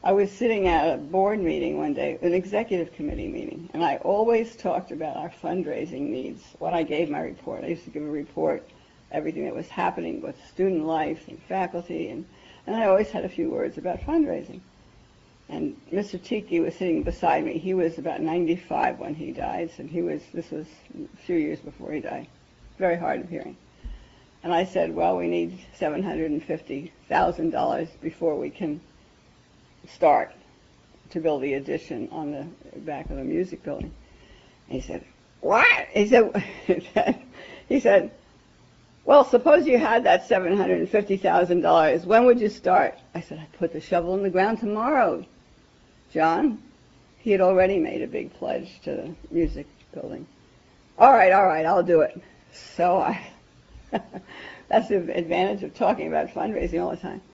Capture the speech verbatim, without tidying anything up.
I was sitting at a board meeting one day, an executive committee meeting, and I always talked about our fundraising needs. When I gave my report, I used to give a report, everything that was happening with student life and faculty, and, and I always had a few words about fundraising. And Mister Tiki was sitting beside me. He was about ninety-five when he died, and he was, this was a few years before he died. Very hard of hearing. And I said, well, we need seven hundred fifty thousand dollars before we can start to build the addition on the back of the music building. And he said, what? He said, he said, well, suppose you had that seven hundred fifty thousand dollars. When would you start? I said, I'd put the shovel in the ground tomorrow, John. He had already made a big pledge to the music building. All right, all right, I'll do it. So I, that's the advantage of talking about fundraising all the time.